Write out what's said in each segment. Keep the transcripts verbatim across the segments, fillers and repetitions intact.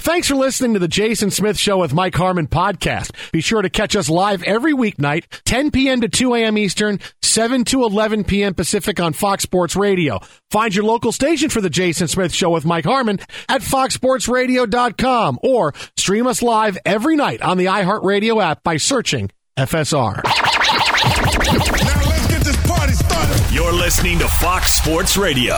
Thanks for listening to the Jason Smith Show with Mike Harmon podcast. Be sure to catch us live every weeknight, ten p.m. to two a.m. Eastern, seven to eleven p.m. Pacific on Fox Sports Radio. Find your local station for the Jason Smith Show with Mike Harmon at fox sports radio dot com or stream us live every night on the iHeartRadio app by searching F S R. Now let's get this party started. You're listening to Fox Sports Radio.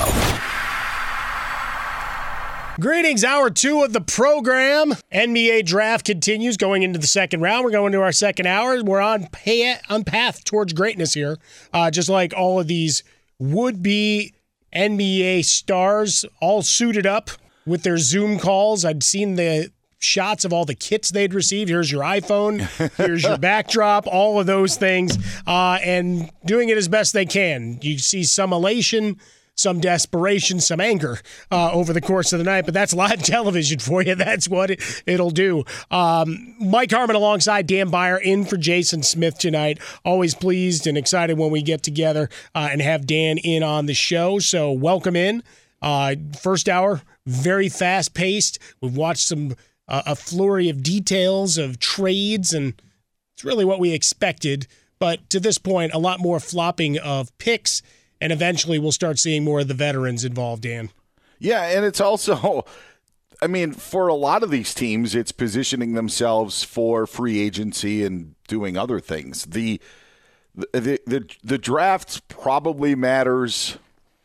Greetings, hour two of the program. N B A draft continues going into the second round. We're going to our second hour. We're on, pay, on path towards greatness here, uh, just like all of these would-be N B A stars all suited up with their Zoom calls. I'd seen the shots of all the kits they'd received. Here's your iPhone. Here's your backdrop. All of those things. Uh, and doing it as best they can. You see some elation, some desperation, some anger uh, over the course of the night. But that's live television for you. That's what it, it'll do. Um, Mike Harmon alongside Dan Beyer in for Jason Smith tonight. Always pleased and excited when we get together uh, and have Dan in on the show. So welcome in. Uh, first hour, very fast-paced. We've watched some uh, a flurry of details of trades, and it's really what we expected. But to this point, a lot more flopping of picks. And eventually we'll start seeing more of the veterans involved, Dan. Yeah, and it's also, I mean, for a lot of these teams, it's positioning themselves for free agency and doing other things. The the the, the draft probably matters,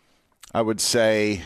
I would say,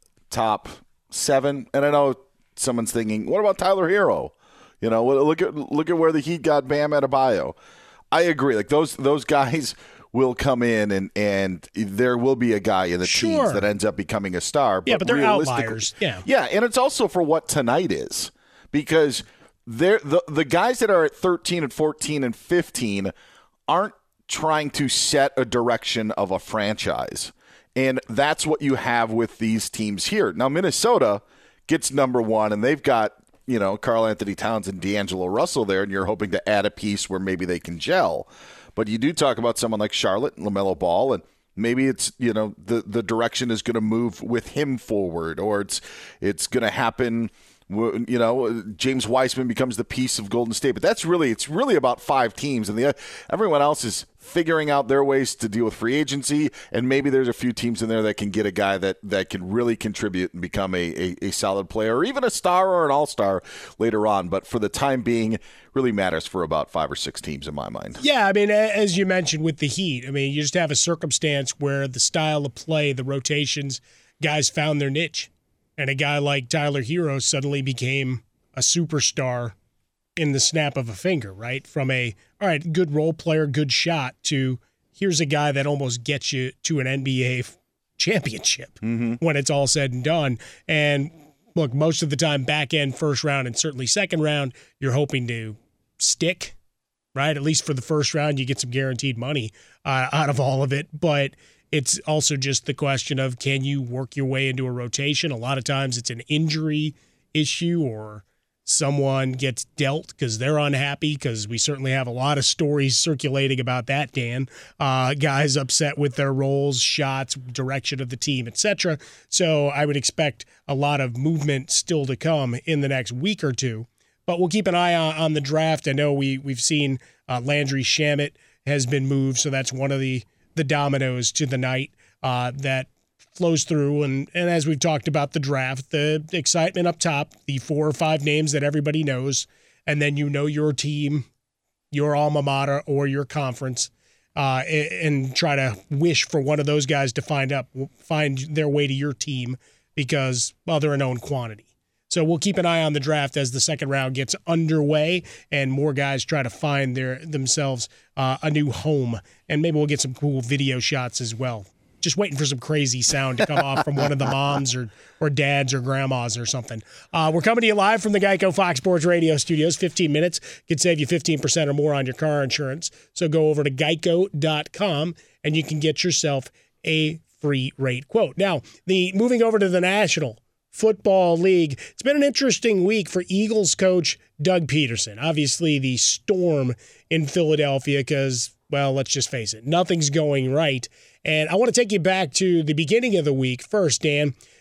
top seven. And I know someone's thinking, what about Tyler Hero? You know, look at look at where the Heat got Bam Adebayo. I agree. Like those those guys will come in and, and there will be a guy in the sure. teams that ends up becoming a star. But yeah, but they're outliers. Yeah. Yeah, and it's also for what tonight is. Because they're, the, the guys that are at thirteen and fourteen and fifteen aren't trying to set a direction of a franchise. And that's what you have with these teams here. Now, Minnesota gets number one, and they've got, you know, Karl Anthony Towns and D'Angelo Russell there, and you're hoping to add a piece where maybe they can gel. But you do talk about someone like Charlotte and LaMelo Ball, and maybe it's, you know, the, the direction is going to move with him forward, or it's it's going to happen, you know, James Wiseman becomes the piece of Golden State. But that's really, it's really about five teams, and the everyone else is figuring out their ways to deal with free agency, and maybe there's a few teams in there that can get a guy that, that can really contribute and become a, a, a solid player, or even a star or an all-star later on. But for the time being, really matters for about five or six teams in my mind. Yeah, I mean, as you mentioned with the Heat, I mean, you just have a circumstance where the style of play, the rotations, guys found their niche. And a guy like Tyler Hero suddenly became a superstar in the snap of a finger, right? From a, all right, good role player, good shot, to here's a guy that almost gets you to an N B A championship mm-hmm. when it's all said and done. And look, most of the time, back end, first round, and certainly second round, you're hoping to stick, right? At least for the first round, you get some guaranteed money uh, out of all of it. But it's also just the question of, can you work your way into a rotation? A lot of times it's an injury issue, or someone gets dealt because they're unhappy, because we certainly have a lot of stories circulating about that, Dan. Uh, guys upset with their roles, shots, direction of the team, et cetera. So I would expect a lot of movement still to come in the next week or two. But we'll keep an eye on, on the draft. I know we, we've seen uh, Landry Shamet has been moved, so that's one of the the dominoes to the night uh, that flows through. And, and as we've talked about the draft, the excitement up top, the four or five names that everybody knows, and then you know your team, your alma mater, or your conference, uh, and try to wish for one of those guys to find up, find their way to your team because, well, they're a known quantity. So we'll keep an eye on the draft as the second round gets underway and more guys try to find their themselves uh, a new home. And maybe we'll get some cool video shots as well. Just waiting for some crazy sound to come off from one of the moms or or dads or grandmas or something. Uh, we're coming to you live from the Geico Fox Sports Radio studios. fifteen minutes could save you fifteen percent or more on your car insurance. So go over to geico dot com and you can get yourself a free rate quote. Now, the moving over to the National Football League. It's been an interesting week for Eagles coach Doug Peterson. Obviously, the storm in Philadelphia because, well, let's just face it, nothing's going right. And I want to take you back to the beginning of the week first, Dan,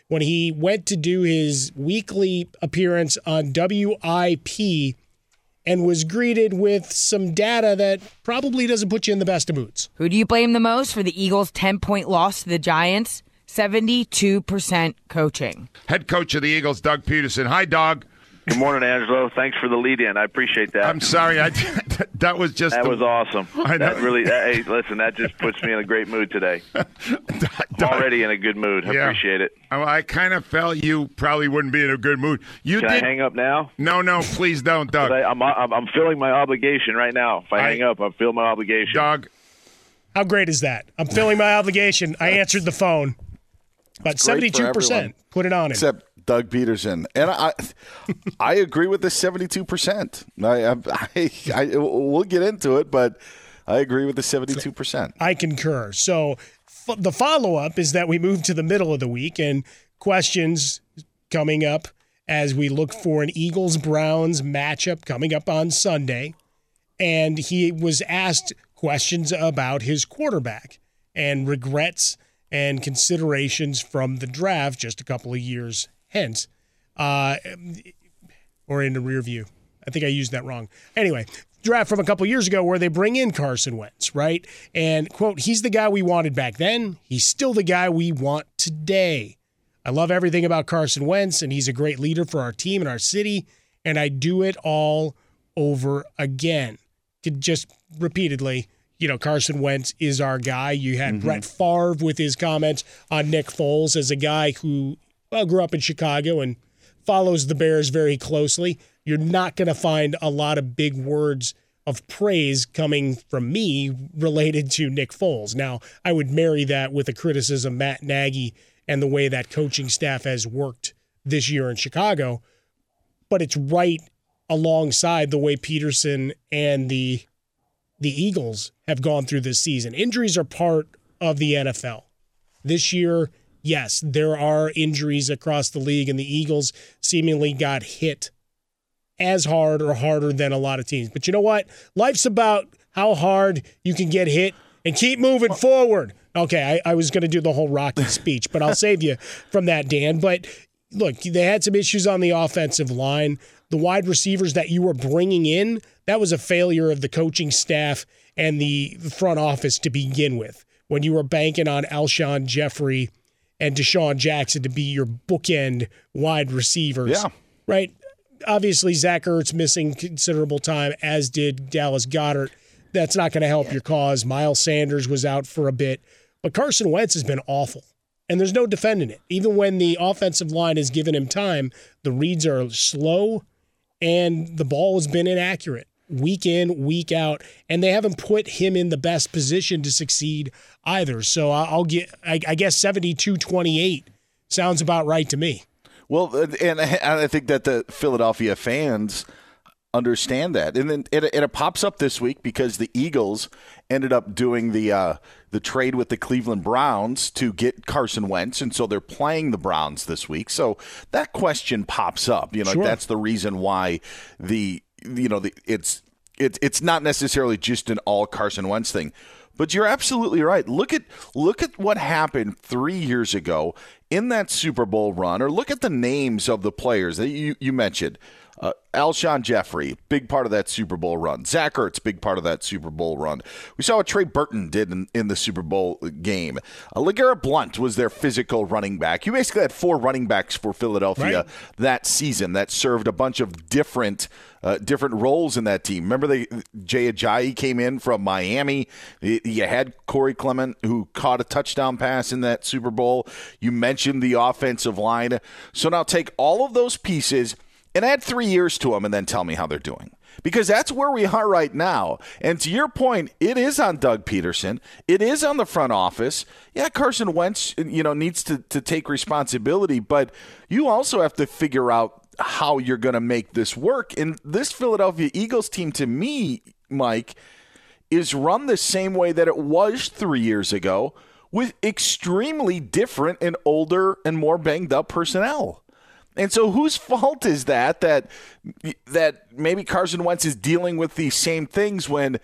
when he went to do his weekly appearance on W I P and was greeted with some data that probably doesn't put you in the best of moods. Who do you blame the most for the Eagles' ten-point loss to the Giants? seventy-two percent coaching. Head coach of the Eagles, Doug Peterson. Hi, Doug. Good morning, Angelo. Thanks for the lead-in. I appreciate that. I'm sorry. I that was just that the, was awesome. I know. That really. That, hey, listen, that just puts me in a great mood today. Doug, Already in a good mood. I yeah. appreciate it. I, I kind of felt you probably wouldn't be in a good mood. You Can did. I hang up now? No, no, please don't, Doug. I, I'm, I'm I'm feeling my obligation right now. If I, I hang up, I'm feeling my obligation. Doug. How great is that? I'm filling my obligation. I answered the phone. But seventy-two percent. Put it on him. Except Doug Peterson. And I I agree with the seventy-two percent. I, I, I, I, we'll get into it, but I agree with the seventy-two percent. I concur. So f- the follow-up is that we move to the middle of the week and questions coming up as we look for an Eagles-Browns matchup coming up on Sunday. And he was asked questions about his quarterback and regrets and considerations from the draft just a couple of years hence, uh, or in the rear view. I think I used that wrong. Anyway, draft from a couple of years ago where they bring in Carson Wentz, right? And, quote, he's the guy we wanted back then. He's still the guy we want today. I love everything about Carson Wentz, and he's a great leader for our team and our city, and I do it all over again. Could just repeatedly, you know, Carson Wentz is our guy. You had mm-hmm. Brett Favre with his comments on Nick Foles as a guy who well, grew up in Chicago and follows the Bears very closely. You're not going to find a lot of big words of praise coming from me related to Nick Foles. Now, I would marry that with a criticism Matt Nagy and the way that coaching staff has worked this year in Chicago, but it's right alongside the way Peterson and the the Eagles have gone through this season. Injuries are part of the N F L. This year, yes, there are injuries across the league, and the Eagles seemingly got hit as hard or harder than a lot of teams. But you know what? Life's about how hard you can get hit and keep moving forward. Okay, I, I was going to do the whole Rocky speech, but I'll save you from that, Dan. But look, they had some issues on the offensive line. The wide receivers that you were bringing in, that was a failure of the coaching staff and the front office to begin with. When you were banking on Alshon Jeffrey and Deshaun Jackson to be your bookend wide receivers. Yeah. Right? Obviously, Zach Ertz missing considerable time, as did Dallas Goedert. That's not going to help your cause. Miles Sanders was out for a bit. But Carson Wentz has been awful. And there's no defending it. Even when the offensive line has given him time, the reads are slow and the ball has been inaccurate week in, week out. And they haven't put him in the best position to succeed either. So I'll get, I guess seventy-two twenty-eight sounds about right to me. Well, and I think that the Philadelphia fans understand that. And then it, it pops up this week because the Eagles ended up doing the uh, the trade with the Cleveland Browns to get Carson Wentz, and so they're playing the Browns this week. So that question pops up. You know, sure. That's the reason why the you know the it's it's it's not necessarily just an all Carson Wentz thing. But you're absolutely right. Look at look at what happened three years ago in that Super Bowl run, or look at the names of the players that you, you mentioned. Uh, Alshon Jeffrey, big part of that Super Bowl run. Zach Ertz, big part of that Super Bowl run. We saw what Trey Burton did in, in the Super Bowl game. Uh, LeGarrette Blount was their physical running back. You basically had four running backs for Philadelphia right. that season that served a bunch of different uh, different roles in that team. Remember, they, Jay Ajayi came in from Miami. You had Corey Clement, who caught a touchdown pass in that Super Bowl. You mentioned the offensive line. So now take all of those pieces and add three years to them and then tell me how they're doing. Because that's where we are right now. And to your point, it is on Doug Peterson. It is on the front office. Yeah, Carson Wentz, you know, needs to, to take responsibility, but you also have to figure out how you're going to make this work. And this Philadelphia Eagles team, to me, Mike, is run the same way that it was three years ago, with extremely different and older and more banged up personnel. And so whose fault is that, that that maybe Carson Wentz is dealing with these same things when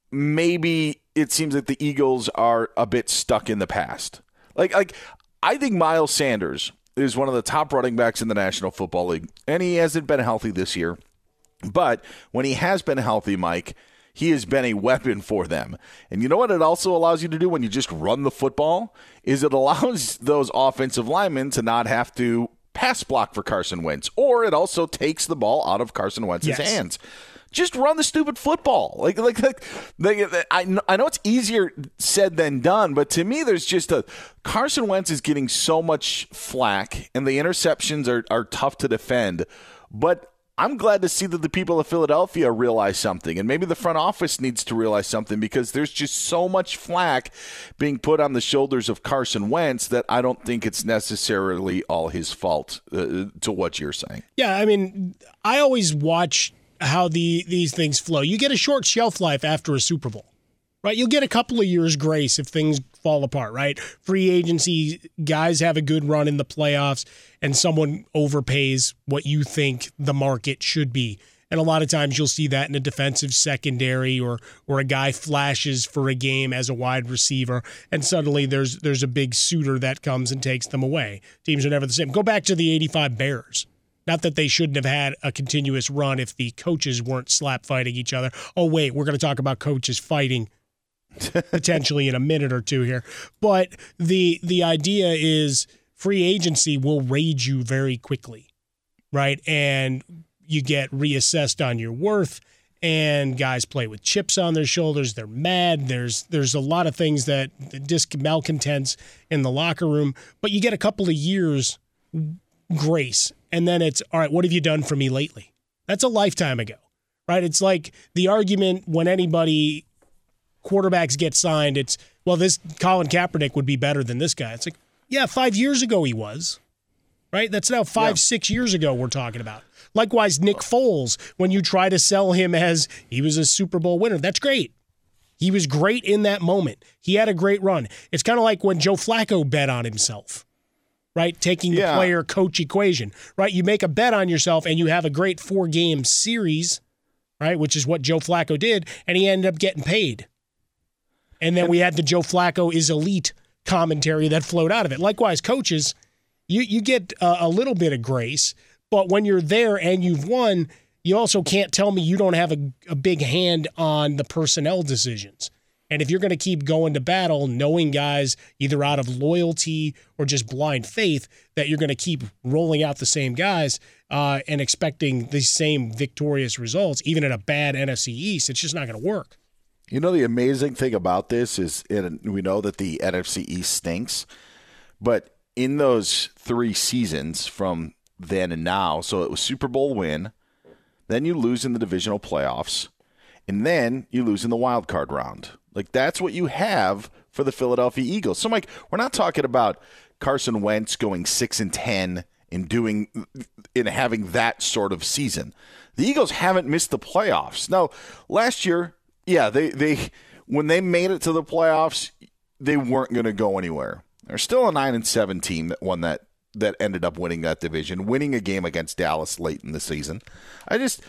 maybe it seems that the Eagles are a bit stuck in the past? Like, like I think Miles Sanders, is one of the top running backs in the National Football League, and he hasn't been healthy this year. But when he has been healthy, Mike, he has been a weapon for them. And you know what it also allows you to do when you just run the football? Is it allows those offensive linemen to not have to pass block for Carson Wentz, or it also takes the ball out of Carson Wentz's yes. hands. Just run the stupid football. Like, like, like, like I, know, I know it's easier said than done, but to me, there's just a Carson Wentz is getting so much flack, and the interceptions are, are tough to defend. But I'm glad to see that the people of Philadelphia realize something, and maybe the front office needs to realize something, because there's just so much flack being put on the shoulders of Carson Wentz that I don't think it's necessarily all his fault, uh, to what you're saying. Yeah, I mean, I always watch how the these things flow. You get a short shelf life after a Super Bowl, right? You'll get a couple of years grace if things fall apart, right? Free agency guys have a good run in the playoffs, and someone overpays what you think the market should be. And a lot of times you'll see that in a defensive secondary, or or a guy flashes for a game as a wide receiver, and suddenly there's there's a big suitor that comes and takes them away. Teams are never the same. Go back to the eighty-five Bears. Not that they shouldn't have had a continuous run if the coaches weren't slap fighting each other. Oh, wait, we're going to talk about coaches fighting potentially in a minute or two here. But the the idea is free agency will raid you very quickly, right? And you get reassessed on your worth, and guys play with chips on their shoulders. They're mad. There's there's a lot of things that disc malcontents in the locker room. But you get a couple of years grace, and then it's, all right, what have you done for me lately? That's a lifetime ago, right? It's like the argument when anybody quarterbacks get signed, it's, well, this Colin Kaepernick would be better than this guy. It's like, yeah, five years ago he was, right? That's now five, yeah. six years ago we're talking about. Likewise, Nick Foles, when you try to sell him as he was a Super Bowl winner, that's great. He was great in that moment. He had a great run. It's kind of like when Joe Flacco bet on himself, right? Taking the yeah. player-coach equation, right? You make a bet on yourself, and you have a great four-game series, right, which is what Joe Flacco did, and he ended up getting paid. And then we had the Joe Flacco is elite commentary that flowed out of it. Likewise, coaches, you, you get a, a little bit of grace, but when you're there and you've won, you also can't tell me you don't have a, a big hand on the personnel decisions. And if you're going to keep going to battle, knowing guys either out of loyalty or just blind faith that you're going to keep rolling out the same guys uh, and expecting the same victorious results, even in a bad N F C East, it's just not going to work. You know, the amazing thing about this is it, we know that the N F C East stinks, but in those three seasons from then and now, so it was Super Bowl win, then you lose in the divisional playoffs, and then you lose in the wild card round. Like, that's what you have for the Philadelphia Eagles. So, Mike, we're not talking about Carson Wentz going six and ten and doing in having that sort of season. The Eagles haven't missed the playoffs. Now, last year, yeah, they they when they made it to the playoffs, they weren't going to go anywhere. They're still a nine and seven team that won that that ended up winning that division, winning a game against Dallas late in the season. I just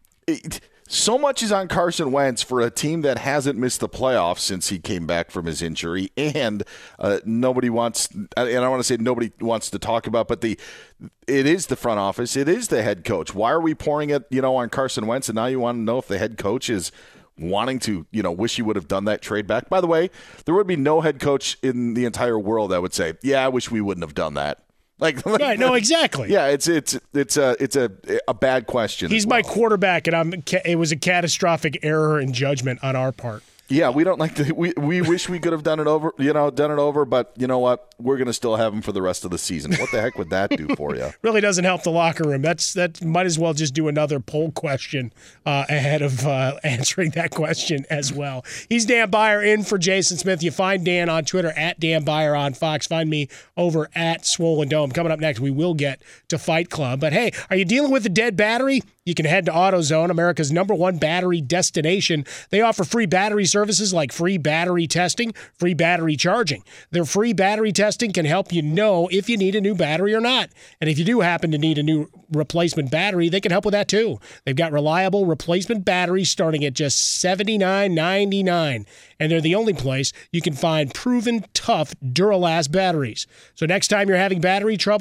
it, so much is on Carson Wentz for a team that hasn't missed the playoffs since he came back from his injury, and uh, nobody wants, and I want to say nobody wants to talk about, but the it is the front office, it is the head coach. Why are we pouring it, you know, on Carson Wentz, and now you want to know if the head coach is wanting to, you know, wish he would have done that trade back? By the way, there would be no head coach in the entire world that would say, "Yeah, I wish we wouldn't have done that." Like, like right, no, exactly. Yeah, it's it's it's a it's a a bad question. He's well. my quarterback, and I'm. It was a catastrophic error in judgment on our part. Yeah, we don't like to. We we wish we could have done it over. You know, done it over. But you know what? We're going to still have him for the rest of the season. What the heck would that do for you? Really doesn't help the locker room. That's that. Might as well just do another poll question uh, ahead of uh, answering that question as well. He's Dan Beyer in for Jason Smith. You find Dan on Twitter at Dan Beyer on Fox. Find me over at Swollen Dome. Coming up next, we will get to Fight Club. But hey, are you dealing with a dead battery? You can head to AutoZone, America's number one battery destination. They offer free battery services like free battery testing, free battery charging. Their free battery testing can help you know if you need a new battery or not. And if you do happen to need a new replacement battery, they can help with that too. They've got reliable replacement batteries starting at just seventy-nine ninety-nine. And they're the only place you can find proven tough Duralast batteries. So next time you're having battery trouble,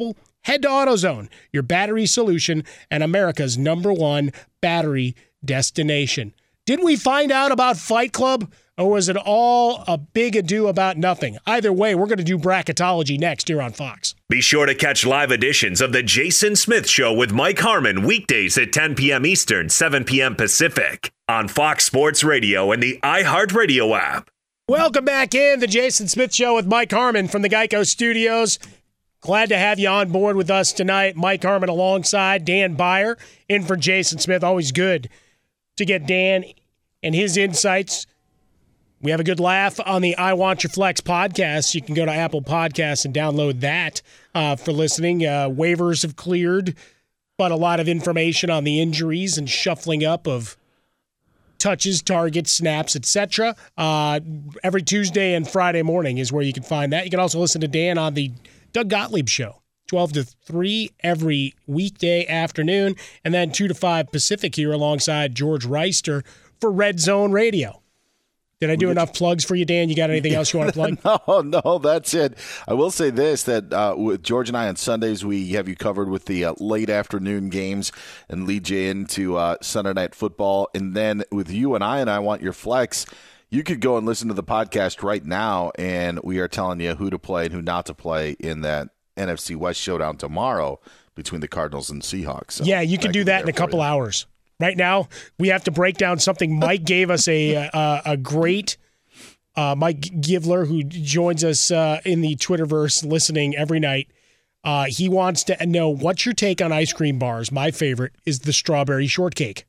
Head to AutoZone, your battery solution and America's number one battery destination. Did we find out about Fight Club, or was it all a big ado about nothing? Either way, we're going to do bracketology next here on Fox. Be sure to catch live editions of The Jason Smith Show with Mike Harmon weekdays at ten p.m. Eastern, seven p.m. Pacific on Fox Sports Radio and the iHeartRadio app. Welcome back in the Jason Smith Show with Mike Harmon from the Geico Studios. Glad to have you on board with us tonight. Mike Harmon alongside Dan Beyer in for Jason Smith. Always good to get Dan and his insights. We have a good laugh on the I Want Your Flex podcast. You can go to Apple Podcasts and download that uh, for listening. Uh, waivers have cleared, but a lot of information on the injuries and shuffling up of touches, targets, snaps, et cetera. Uh, every Tuesday and Friday morning is where you can find that. You can also listen to Dan on the Doug Gottlieb Show, twelve to three every weekday afternoon, and then two to five Pacific here alongside George Reister for Red Zone Radio. Did I do enough plugs for you, Dan? You got anything else you want to plug? no, no, that's it. I will say this, that uh, with George and I on Sundays, we have you covered with the uh, late afternoon games and lead you into uh, Sunday Night Football. And then with you and I and I Want Your Flex, you could go and listen to the podcast right now, and we are telling you who to play and who not to play in that N F C West showdown tomorrow between the Cardinals and Seahawks. So yeah, you can do that in a couple you. hours. Right now, we have to break down something. Mike gave us a a, a great uh, Mike Givler, who joins us uh, in the Twitterverse, listening every night. Uh, he wants to know, what's your take on ice cream bars? My favorite is the strawberry shortcake.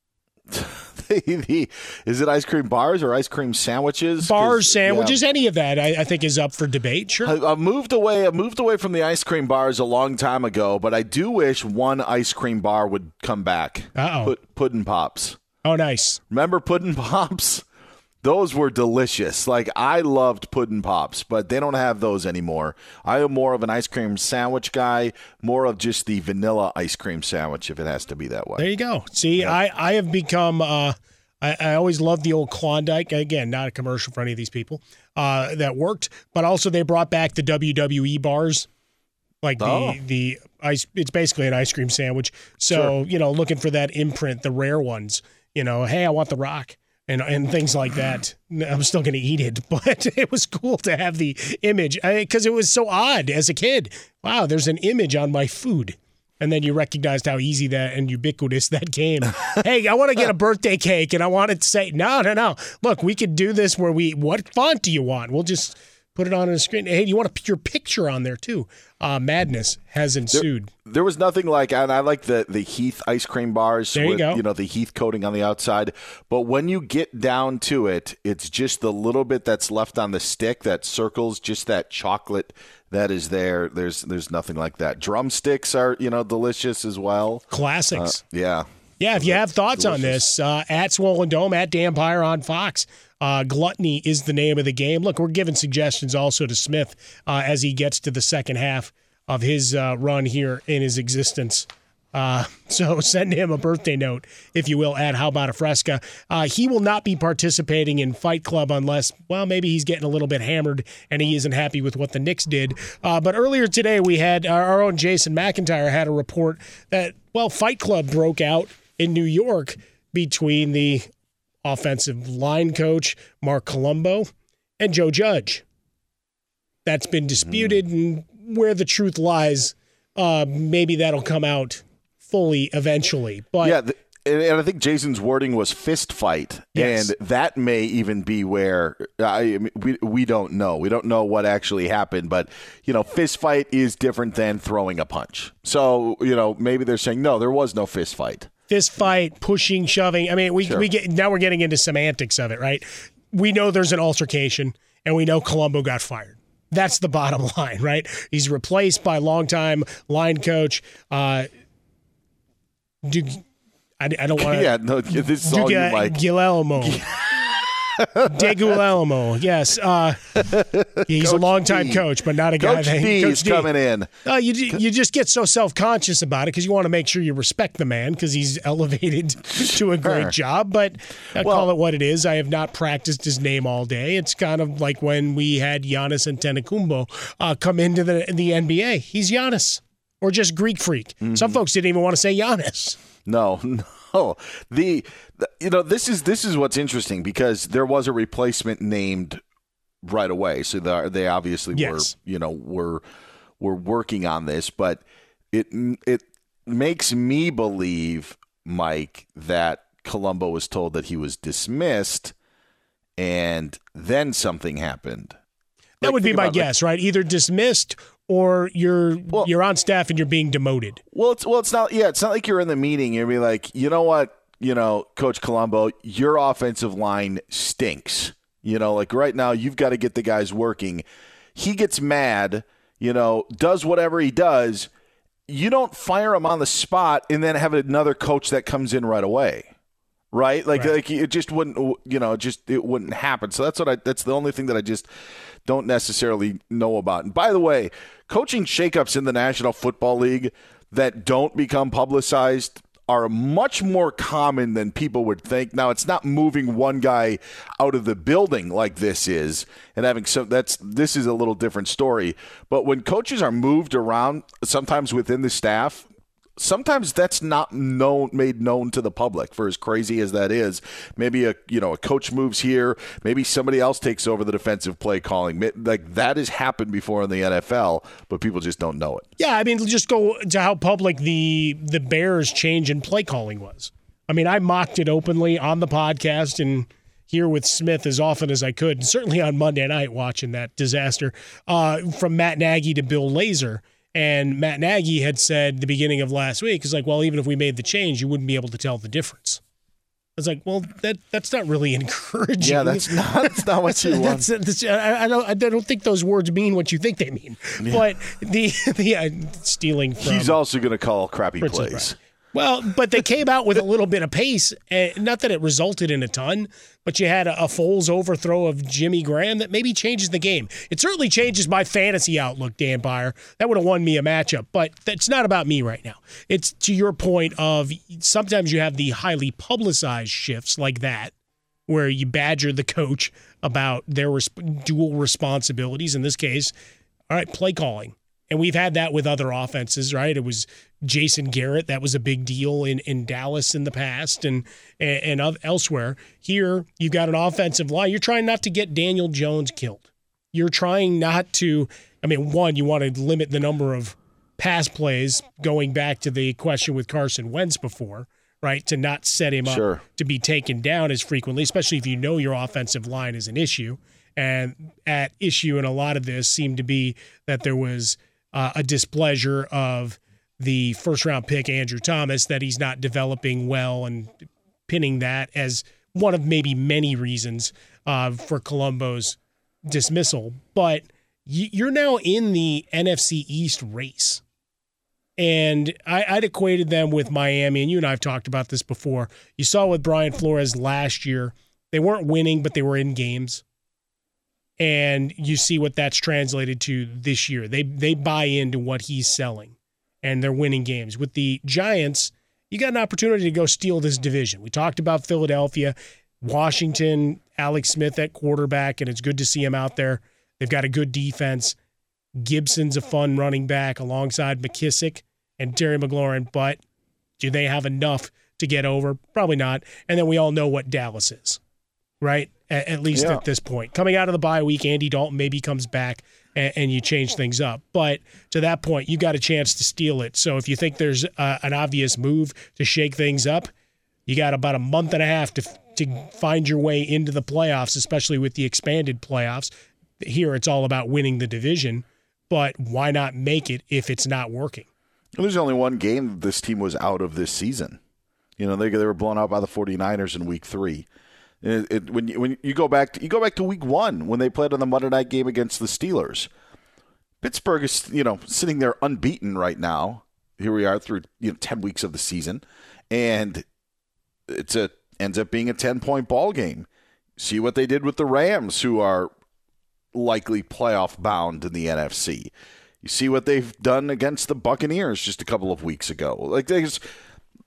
Is it ice cream bars or ice cream sandwiches? Bars, sandwiches, yeah. Any of that, I, I think, is up for debate. Sure. I, I moved away. I moved away from the ice cream bars a long time ago, but I do wish one ice cream bar would come back. Uh-oh. Put, Puddin' Pops. Oh, nice. Remember Puddin' Pops? Those were delicious. Like, I loved Puddin' Pops, but they don't have those anymore. I am more of an ice cream sandwich guy, more of just the vanilla ice cream sandwich, if it has to be that way. There you go. See, yep. I, I have become, uh, I, I always loved the old Klondike. Again, not a commercial for any of these people uh, that worked, but also they brought back the W W E bars. Like the, oh. the ice, it's basically an ice cream sandwich. So, sure. you know, looking for that imprint, the rare ones, you know, hey, I want the Rock. And, and things like that. I'm still going to eat it, but it was cool to have the image because it was so odd as a kid. Wow, there's an image on my food. And then you recognized how easy that and ubiquitous that came. Hey, I want to get a birthday cake, and I want it to say, no, no, no. Look, we could do this where we, what font do you want? We'll just put it on a screen. Hey, you want to put your picture on there, too. Uh, madness has ensued. There, there was nothing like, and I like the, the Heath ice cream bars there you with go. you know the Heath coating on the outside. But when you get down to it, it's just the little bit that's left on the stick that circles just that chocolate that is there. There's there's nothing like that. Drumsticks are you know delicious as well. Classics. Uh, yeah. Yeah, if you have thoughts delicious. on this, uh, at Swollen Dome, at Dan Beyer on Fox. Uh, gluttony is the name of the game. Look, we're giving suggestions also to Smith uh, as he gets to the second half of his uh, run here in his existence. Uh, so send him a birthday note, if you will, at How About a Fresca. Uh, he will not be participating in Fight Club unless, well, maybe he's getting a little bit hammered and he isn't happy with what the Knicks did. Uh, but earlier today, we had our, our own Jason McIntyre had a report that, well, Fight Club broke out in New York between the offensive line coach, Mark Colombo, and Joe Judge. That's been disputed, mm. and where the truth lies, uh, maybe that'll come out fully eventually. But yeah, the, and I think Jason's wording was fist fight, yes. and that may even be where I we we don't know. We don't know what actually happened, but you know, fist fight is different than throwing a punch. So you know, maybe they're saying no, there was no fist fight. Fist fight, pushing, shoving. I mean, we sure. we get now we're getting into semantics of it, right? We know there's an altercation, and we know Colombo got fired. That's the bottom line, right? He's replaced by longtime line coach. Uh, Du, I, I don't want to. Yeah, no, this is all you like. Guillermo. De Guillermo, yes. Uh, he's Coach a longtime D. coach, but not a guy Coach that D Coach is D. coming in. Uh, you you just get so self-conscious about it because you want to make sure you respect the man because he's elevated to a great Sure. job. But I Well- call it what it is. I have not practiced his name all day. It's kind of like when we had Giannis Antetokounmpo uh, come into the the N B A. He's Giannis. or just Greek freak. Mm-hmm. Some folks didn't even want to say Giannis. No, no. The, the you know this is this is what's interesting because there was a replacement named right away, so they they obviously yes. were you know were were working on this, but it it makes me believe, Mike, that Colombo was told that he was dismissed, and then something happened. That Like, would be my about, guess, like, right? Either dismissed or you're well, you're on staff and you're being demoted. Well, it's well, it's not. Yeah, it's not like you're in the meeting. You'll be like, you know what, you know, Coach Colombo, your offensive line stinks. You know, like right now, you've got to get the guys working. He gets mad, you know, does whatever he does. You don't fire him on the spot and then have another coach that comes in right away. Right? Like, right. like it just wouldn't, you know, just it wouldn't happen. So that's what I, that's the only thing that I just don't necessarily know about. And by the way, coaching shakeups in the National Football League that don't become publicized are much more common than people would think. Now, it's not moving one guy out of the building like this is and having some that's this is a little different story. But when coaches are moved around, sometimes within the staff, sometimes that's not known, made known to the public. For as crazy as that is, maybe a you know a coach moves here, maybe somebody else takes over the defensive play calling. Like that has happened before in the N F L, but people just don't know it. Yeah, I mean, just go to how public the the Bears' change in play calling was. I mean, I mocked it openly on the podcast and here with Smith as often as I could, and certainly on Monday night watching that disaster uh, from Matt Nagy to Bill Lazor. And Matt Nagy had said the beginning of last week, is like, well, even if we made the change, you wouldn't be able to tell the difference. I was like, well, that that's not really encouraging. Yeah, that's not, that's not what you want. That's, that's, I, I, don't, I don't think those words mean what you think they mean. Yeah. But the, the uh, stealing from... He's also going to call crappy Princess plays. Bride. Well, but they came out with a little bit of pace. And not that it resulted in a ton, but you had a, a Foles overthrow of Jimmy Graham that maybe changes the game. It certainly changes my fantasy outlook, Dan Byer. That would have won me a matchup, but that's not about me right now. It's to your point of sometimes you have the highly publicized shifts like that, where you badger the coach about their resp- dual responsibilities. In this case, all right, play calling. And we've had that with other offenses, right? It was Jason Garrett. That was a big deal in, in Dallas in the past and, and and elsewhere. Here, you've got an offensive line. You're trying not to get Daniel Jones killed. You're trying not to, I mean, one, you want to limit the number of pass plays, going back to the question with Carson Wentz before, right? To not set him Sure. up to be taken down as frequently, especially if you know your offensive line is an issue. And at issue in a lot of this seemed to be that there was Uh, a displeasure of the first-round pick, Andrew Thomas, that he's not developing well and pinning that as one of maybe many reasons uh, for Colombo's dismissal. But you're now in the N F C East race. And I, I'd equated them with Miami, and you and I have talked about this before. You saw with Brian Flores last year, they weren't winning, but they were in games. And you see what that's translated to this year. They they buy into what he's selling, and they're winning games. With the Giants, you got an opportunity to go steal this division. We talked about Philadelphia, Washington, Alex Smith at quarterback, and it's good to see him out there. They've got a good defense. Gibson's a fun running back alongside McKissick and Terry McLaurin, but do they have enough to get over? Probably not. And then we all know what Dallas is, right? At, at least yeah. at this point. Coming out of the bye week, Andy Dalton maybe comes back and, and you change things up. But to that point, you got a chance to steal it. So if you think there's uh, an obvious move to shake things up, you got about a month and a half to to find your way into the playoffs, especially with the expanded playoffs. Here, it's all about winning the division, but why not make it if it's not working? Well, there's only one game this team was out of this season. You know, they they were blown out by the 49ers in week three. It, it, when you, when you go back to, you go back to week one when they played on the Monday night game against the Steelers. Pittsburgh is, you know, sitting there unbeaten right now. Here we are through, you know, ten weeks of the season, and it's a ends up being a ten-point ball game. See what they did with the Rams, who are likely playoff bound in the N F C. You see what they've done against the Buccaneers just a couple of weeks ago. Like there's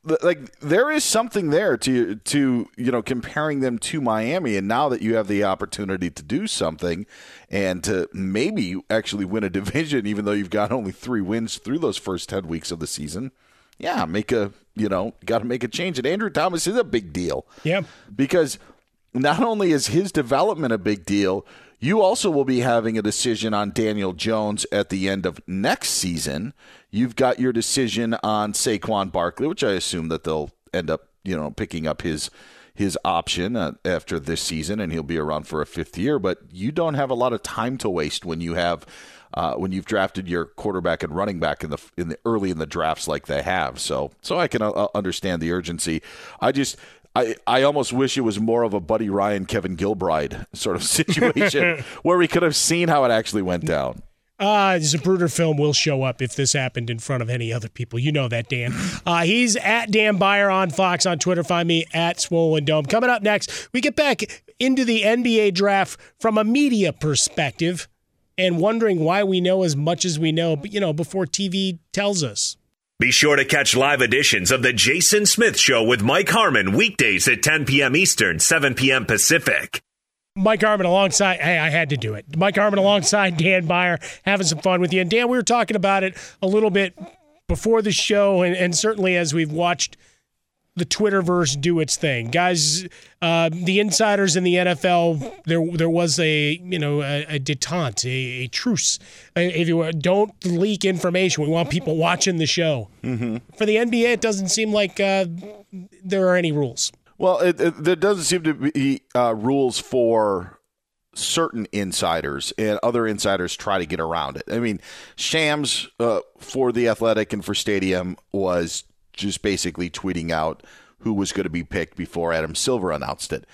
like there is something there to to you know comparing them to Miami, and now that you have the opportunity to do something and to maybe actually win a division, even though you've got only three wins through those first ten weeks of the season, yeah, make a you know got to make a change. And Andrew Thomas is a big deal, yeah, because not only is his development a big deal, you also will be having a decision on Daniel Jones at the end of next season. You've got your decision on Saquon Barkley, which I assume that they'll end up, you know, picking up his his option uh, after this season, and he'll be around for a fifth year. But you don't have a lot of time to waste when you have uh, when you've drafted your quarterback and running back in the in the early in the drafts like they have. So so I can uh, understand the urgency. I just. I, I almost wish it was more of a Buddy Ryan, Kevin Gilbride sort of situation where we could have seen how it actually went down. Uh, Zapruder Film will show up if this happened in front of any other people. You know that, Dan. Uh, he's at Dan Beyer on Fox on Twitter. Find me at Swollen Dome. Coming up next, we get back into the N B A draft from a media perspective and wondering why we know as much as we know, you know, before T V tells us. Be sure to catch live editions of The Jason Smith Show with Mike Harmon weekdays at ten p.m. Eastern, seven p.m. Pacific. Mike Harmon alongside, hey, I had to do it. Mike Harmon alongside Dan Beyer, having some fun with you. And Dan, we were talking about it a little bit before the show, and, and certainly as we've watched the Twitterverse do its thing. Guys, uh, the insiders in the N F L, there there was a, you know, a, a detente, a, a truce. If you don't leak information, we want people watching the show. Mm-hmm. For the N B A, it doesn't seem like uh, there are any rules. Well, it, it, there doesn't seem to be uh, rules for certain insiders, and other insiders try to get around it. I mean, Shams uh, for The Athletic and for Stadium was just basically tweeting out who was going to be picked before Adam Silver announced it.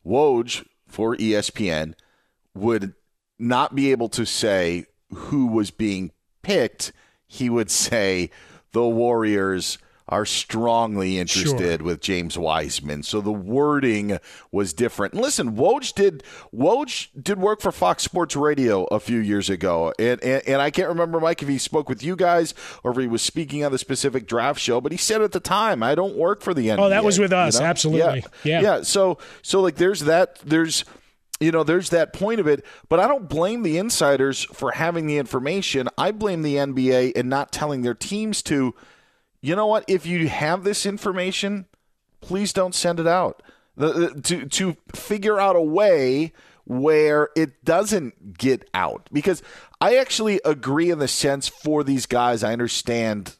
Woj for E S P N would not be able to say who was being picked. He would say the Warriors are strongly interested Sure. with James Wiseman. So the wording was different. And listen, Woj did Woj did work for Fox Sports Radio a few years ago. And, and and I can't remember, Mike, if he spoke with you guys or if he was speaking on the specific draft show, but he said at the time, I don't work for the N B A. Oh, that was with us. You know? Absolutely. Yeah. Yeah. Yeah. So so like there's that there's You know, there's that point of it, but I don't blame the insiders for having the information. I blame the N B A and not telling their teams to, you know what, if you have this information, please don't send it out. The, the, to to figure out a way where it doesn't get out. Because I actually agree in the sense for these guys, I understand,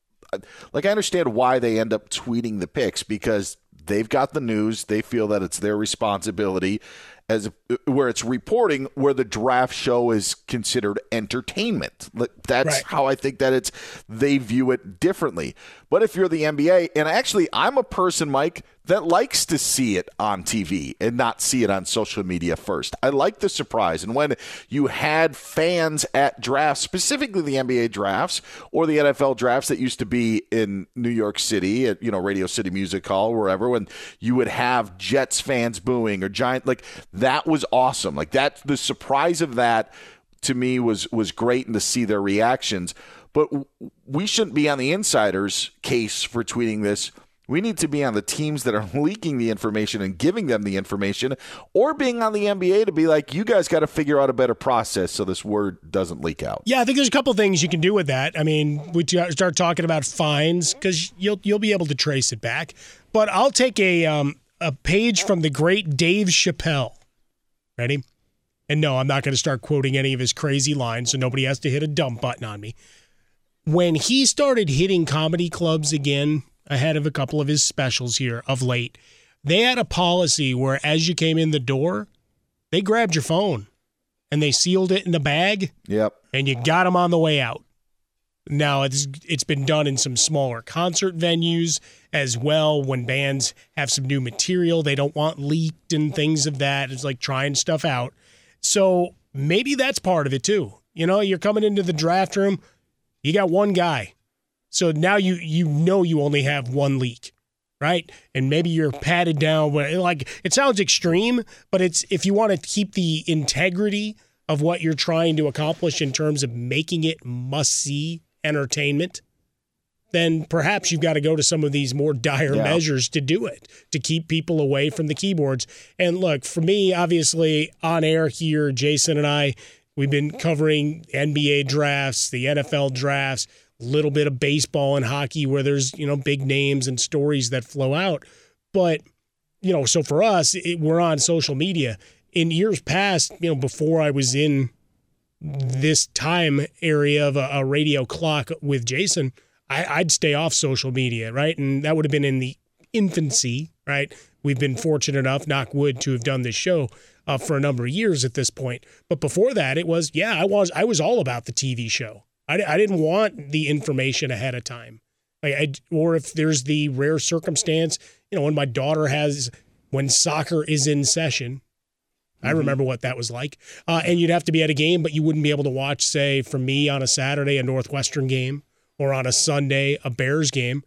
like I understand why they end up tweeting the picks, because they've got the news. They feel that it's their responsibility, as where it's reporting, where the draft show is considered entertainment. That's right. how I think that it's, they view it differently. But if you're the N B A, and actually I'm a person, Mike, that likes to see it on T V and not see it on social media first. I like the surprise. And when you had fans at drafts, specifically the N B A drafts or the N F L drafts that used to be in New York City at, you know, Radio City Music Hall, wherever, when you would have Jets fans booing or Giant, like that was awesome. Like that, the surprise of that to me was was great, and to see their reactions. But we shouldn't be on the insiders' case for tweeting this. We need to be on the teams that are leaking the information and giving them the information, or being on the N B A to be like, you guys got to figure out a better process so this word doesn't leak out. Yeah, I think there's a couple things you can do with that. I mean, we start talking about fines because you'll you'll be able to trace it back. But I'll take a um, a page from the great Dave Chappelle. Ready? And no, I'm not going to start quoting any of his crazy lines, so nobody has to hit a dump button on me. When he started hitting comedy clubs again, ahead of a couple of his specials here of late, they had a policy where as you came in the door, they grabbed your phone and they sealed it in the bag. Yep. And you got them on the way out. Now, it's it's been done in some smaller concert venues as well, when bands have some new material they don't want leaked and things of that. It's like trying stuff out. So maybe that's part of it too. You know, you're coming into the draft room, you got one guy. So now you you know you only have one leak, right? And maybe you're patted down. Like, it sounds extreme, but it's, if you want to keep the integrity of what you're trying to accomplish in terms of making it must-see entertainment, then perhaps you've got to go to some of these more dire Yeah. measures to do it, to keep people away from the keyboards. And look, for me, obviously, on air here, Jason and I, we've been covering N B A drafts, the N F L drafts, a little bit of baseball and hockey where there's, you know, big names and stories that flow out. But, you know, so for us, it, we're on social media. In years past, you know, before I was in this time area of a, a radio clock with Jason, I, I'd stay off social media, right? And that would have been in the infancy, right? We've been fortunate enough, knock wood, to have done this show uh, for a number of years at this point. But before that, it was, yeah, I was I was all about the T V show. I, I didn't want the information ahead of time. Like I, or if there's the rare circumstance, you know, when my daughter has, when soccer is in session, I remember what that was like. Uh, and you'd have to be at a game, but you wouldn't be able to watch, say, for me on a Saturday, a Northwestern game, or on a Sunday, a Bears game.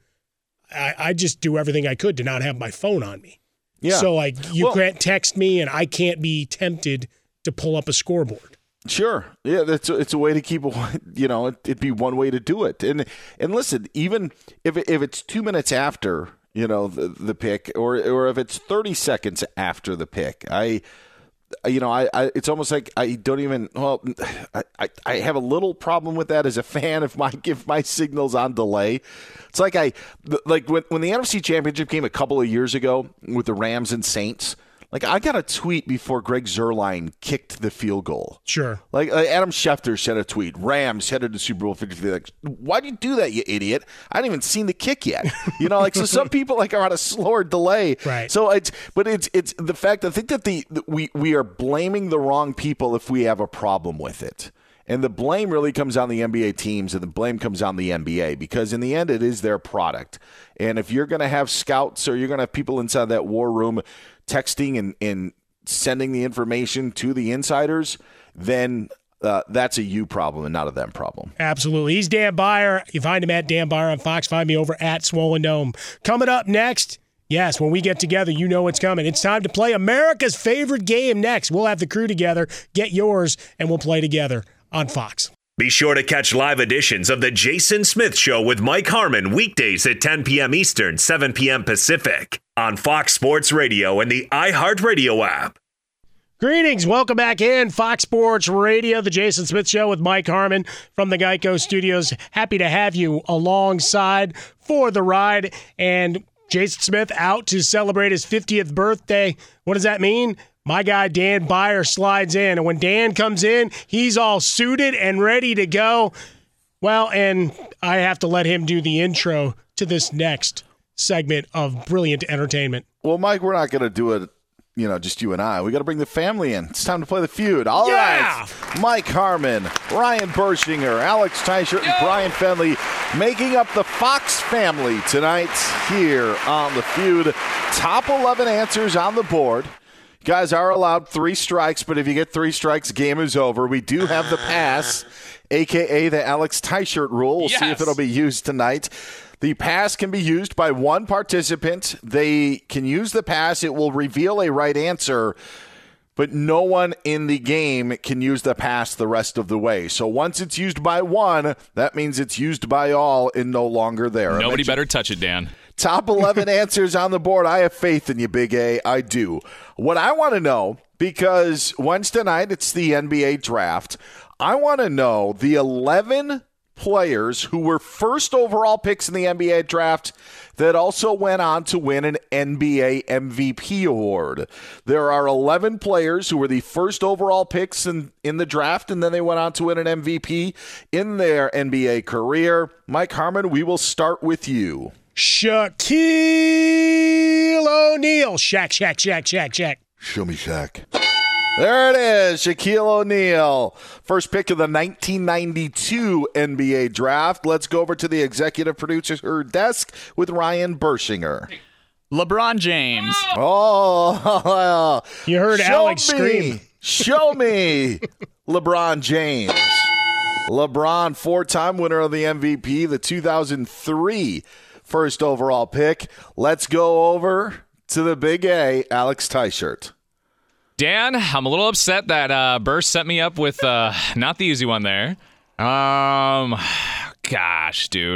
I, I just do everything I could to not have my phone on me. Yeah. So, like, you Well- can't text me, and I can't be tempted to pull up a scoreboard. Sure. Yeah, that's a, it's a way to keep, a, you know, it, it'd be one way to do it. And and listen, even if it, if it's two minutes after, you know, the, the pick, or or if it's thirty seconds after the pick, I, you know, I, I it's almost like I don't even, well, I, I, I have a little problem with that as a fan if my if my signal's on delay. It's like I, like when, when the N F C Championship came a couple of years ago with the Rams and Saints, like, I got a tweet before Greg Zuerlein kicked the field goal. Sure. Like, uh, Adam Schefter sent a tweet. Rams headed to Super Bowl fifty-three. Like, why'd you do that, you idiot? I hadn't even seen the kick yet. You know, like, so some people, like, are on a slower delay. Right. So it's, but it's, it's the fact, I think that the, the we, we are blaming the wrong people if we have a problem with it. And the blame really comes on the N B A teams, and the blame comes on the N B A, because in the end, it is their product. And if you're going to have scouts, or you're going to have people inside that war room texting and, and sending the information to the insiders, then uh, that's a you problem and not a them problem. Absolutely. He's Dan Byer. You find him at Dan Byer on Fox. Find me over at Swollen Dome. Coming up next, yes, when we get together, you know what's coming. It's time to play America's favorite game next. We'll have the crew together. Get yours, and we'll play together on Fox. Be sure to catch live editions of The Jason Smith Show with Mike Harmon weekdays at ten p.m. Eastern, seven p.m. Pacific on Fox Sports Radio and the iHeartRadio app. Greetings. Welcome back in Fox Sports Radio, The Jason Smith Show with Mike Harmon from the Geico Studios. Happy to have you alongside for the ride. And Jason Smith out to celebrate his fiftieth birthday. What does that mean? My guy Dan Byer slides in, and when Dan comes in, he's all suited and ready to go. Well, and I have to let him do the intro to this next segment of brilliant entertainment. Well, Mike, we're not going to do it, you know, just you and I. We got to bring the family in. It's time to play the feud. All Yeah! right. Mike Harmon, Ryan Bershinger, Alex Teichert, and Brian Fenley making up the Fox family tonight here on the feud. Top eleven answers on the board. Guys are allowed three strikes, but if you get three strikes, game is over. We do have the pass, a k a the Alex Teichert rule. We'll Yes. see if it'll be used tonight. The pass can be used by one participant. They can use the pass. It will reveal a right answer, but no one in the game can use the pass the rest of the way. So once it's used by one, that means it's used by all and no longer there. Nobody better touch it, Dan. Top eleven answers on the board. I have faith in you, Big A. I do. What I want to know, because Wednesday night it's the N B A draft, I want to know the eleven players who were first overall picks in the N B A draft that also went on to win an N B A M V P award. There are eleven players who were the first overall picks in, in the draft, and then they went on to win an M V P in their N B A career. Mike Harmon, we will start with you. Shaquille O'Neal. Shaq, Shaq, Shaq, Shaq, Shaq. Show me Shaq. There it is, Shaquille O'Neal. First pick of the nineteen ninety-two N B A draft. Let's go over to the executive producer's desk with Ryan Bershinger. LeBron James. Oh, You heard show Alex me, scream. Show me LeBron James. LeBron, four-time winner of the M V P, the two thousand three first overall pick. Let's go over to the Big A, Alex Teichert. Dan, I'm a little upset that uh, Burst set me up with uh, not the easy one there. Um, gosh, dude.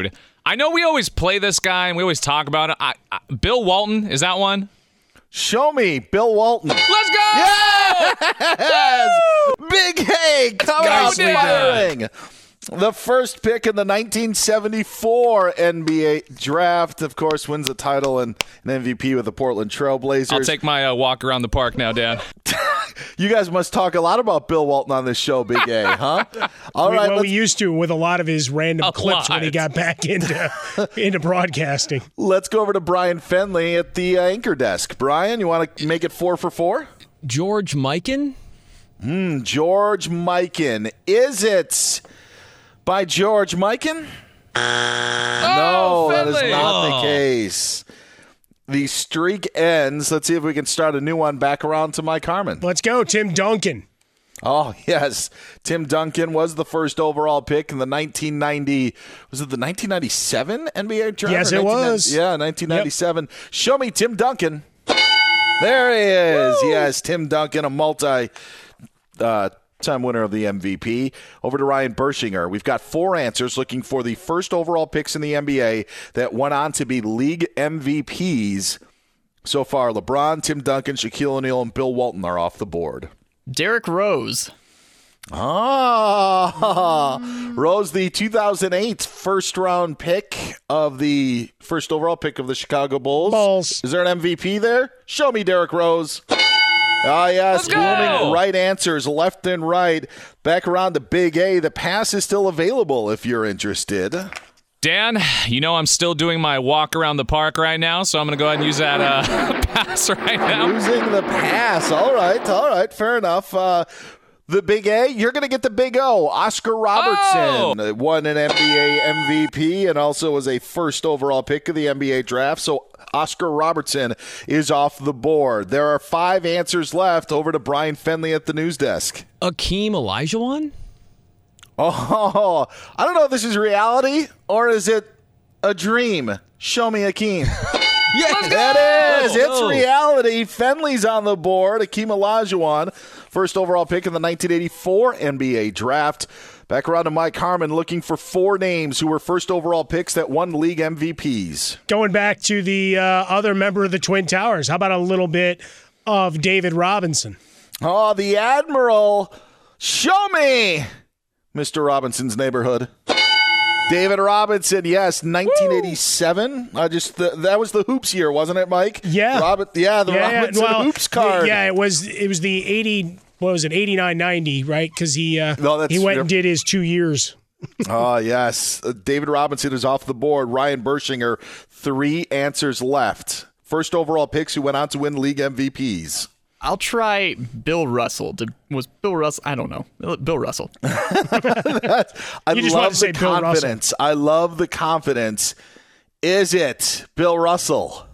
I know we always play this guy and we always talk about it. I, I, Bill Walton, is that one? Show me Bill Walton. Let's go! Yes! Big A coming out Nicely firing. The first pick in the nineteen seventy-four N B A draft, of course, wins the title and an M V P with the Portland Trailblazers. I'll take my uh, walk around the park now, Dan. You guys must talk a lot about Bill Walton on this show, Big A, huh? All we, right. well, let's, we used to with a lot of his random A clips when he lot. got back into into broadcasting. let's go over to Brian Fenley at the uh, anchor desk. Brian, you want to make it four for four? George Mikan? Mm, George Mikan. Is it by George Mikan? Oh, no, that is Finley. not Oh. the case. The streak ends. Let's see if we can start a new one back around to Mike Harmon. Let's go, Tim Duncan. Oh, yes. Tim Duncan was the first overall pick in the nineteen ninety, was it the nineteen ninety-seven N B A draft? Yes, Or it nineteen ninety was. Yeah, nineteen ninety-seven. Show me Tim Duncan. There he is. Woo! Yes, Tim Duncan, a multi uh, time winner of the M V P. Over to Ryan Bershinger. We've got four answers looking for the first overall picks in the N B A that went on to be league M V Ps. So far, LeBron, Tim Duncan, Shaquille O'Neal, and Bill Walton are off the board. Derrick Rose. Ah, Rose, the two thousand eight first round pick of the first overall pick of the Chicago Bulls. Bulls. Is there an M V P there? Show me Derrick Rose. Ah, yes, Let's go. blooming right answers, left and right. Back around to Big A. The pass is still available if you're interested. Dan, you know I'm still doing my walk around the park right now, so I'm going to go ahead and use that uh, pass right now. Using the pass. All right, all right, fair enough. Uh, the Big A, you're going to get the Big O. Oscar Robertson Oh! won an N B A M V P and also was a first overall pick of the N B A draft. So Oscar Robertson is off the board. There are five answers left. Over to Brian Fenley at the news desk. Akeem Olajuwon? Oh, I don't know if this is reality or is it a dream. Show me Akeem. Yes, That is. It's Oh. reality. Fenley's on the board. Akeem Olajuwon, first overall pick in the nineteen eighty-four N B A draft. Back around to Mike Harmon looking for four names who were first overall picks that won league M V Ps. Going back to the uh, other member of the Twin Towers, how about a little bit of David Robinson? Oh, the Admiral. Show me Mister Robinson's neighborhood. David Robinson, yes, nineteen eighty-seven. I just the, that was the hoops year, wasn't it, Mike? Yeah, Robin, yeah, the yeah, yeah. Robinson Well, hoops card. Yeah, it was. It was the eighty. What was it? eighty-nine ninety, right? Because he uh, No, that's- he went and did his two years. Oh, yes. Uh, David Robinson is off the board. Ryan Bershinger, three answers left. First overall picks who went on to win league M V Ps. I'll try Bill Russell. Did, was Bill Russell? I don't know. Bill Russell. I You just love want to say the Bill Russell. confidence. I love the confidence. Is it Bill Russell?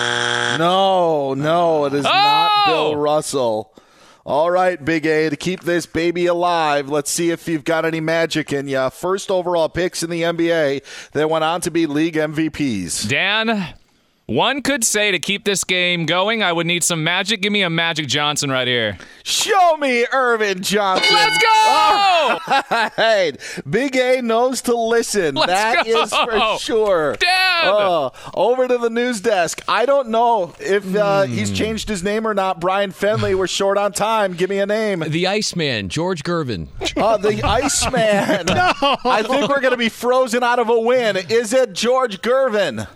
No, no, it is not Oh! Bill Russell. All right, Big A, to keep this baby alive, let's see if you've got any magic in you. First overall picks in the N B A that went on to be league M V Ps. Dan, one could say to keep this game going, I would need some magic. Give me a Magic Johnson right here. Show me Irvin Johnson. Let's go! All right. Big A knows to listen. Let's That go! is for sure. Dan! Oh, over to the news desk. I don't know if uh, Hmm. he's changed his name or not. Brian Fenley, we're short on time. Give me a name. The Iceman, George Gervin. Oh, the Iceman. no. I think we're going to be frozen out of a win. Is it George Gervin?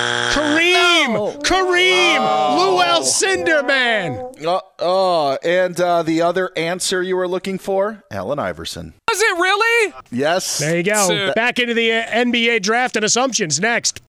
Kareem, Kareem, Lou Alcindor, man. Oh, oh, and uh, the other answer you were looking for? Allen Iverson. Was it really? Yes. There you go. So- Back into the uh, N B A draft and assumptions next.